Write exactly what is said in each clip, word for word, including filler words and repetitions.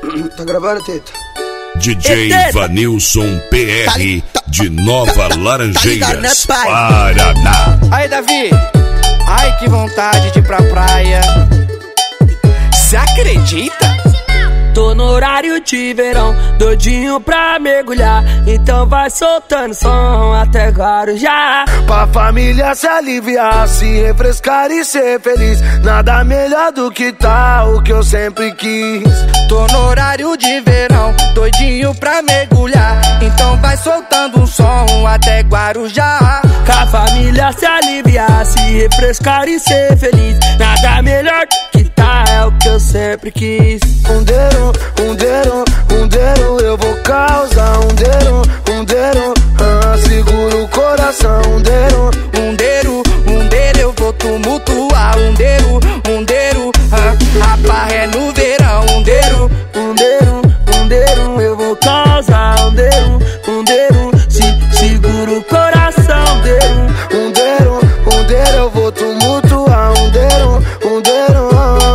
Tá gravando, Teta? D J Vanilson P R de Nova Laranjeiras, Paraná. Aí, Davi, ai que vontade de ir pra praia. Cê acredita? Tô no horário de verão, doidinho pra mergulhar. Então vai soltando som até Guarujá. Pra família se aliviar, se refrescar e ser feliz. Nada melhor do que tá o que eu sempre quis. Tô no horário de verão, doidinho pra mergulhar. Então vai soltando um som até Guarujá. Com a família se aliviar, se refrescar e ser feliz. Nada melhor do que tá, é o que eu sempre quis. Um dedo, um dedo, um dedo, eu vou causar. Um dedo, um dedo, ah, segura o coração. Um dedo, um dedo, um dedo, eu vou tumultuar. Um dedo, um dedo, ah, a barra é no verão. Um dedo, um dedo, um dedo, eu vou causar. Um dedo, um dedo, se segura o coração. Um dedo, um dedo, um dedo, eu vou tumultuar. Um dedo, um dedo,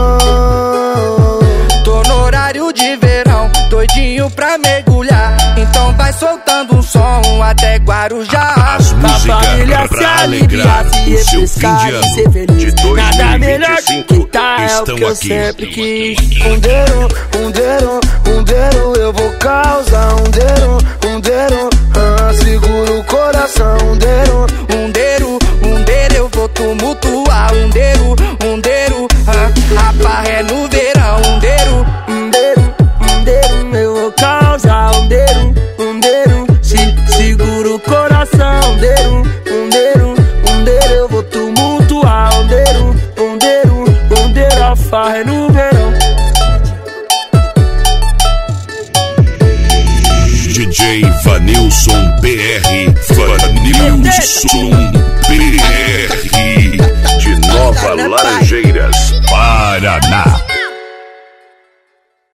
tô no horário de verão, doidinho pra mergulhar. Então vai soltando um som até Guarujá. As músicas pra alegrar o seu fim de ano de dois mil e vinte e cinco estão aqui. Um dedo, um dedo, um dedo, eu vou causar. Um dedo, um dedo, ah, segura o coração. Um dedo, um dedo, um dedo, eu vou tumultuar. Um dedo, um dedo, ah, a barra é no verão. Um dedo, um dedo, um dedo, eu vou causar. Um dedo, um dedo, se segura o coração. Um dedo, um dedo, um dedo, eu vou tumultuar. Um dedo, um dedo, um dedo, a farra é no verão. D J Vanilson P R, Vanilson P R de Nova Laranjeiras, Paraná.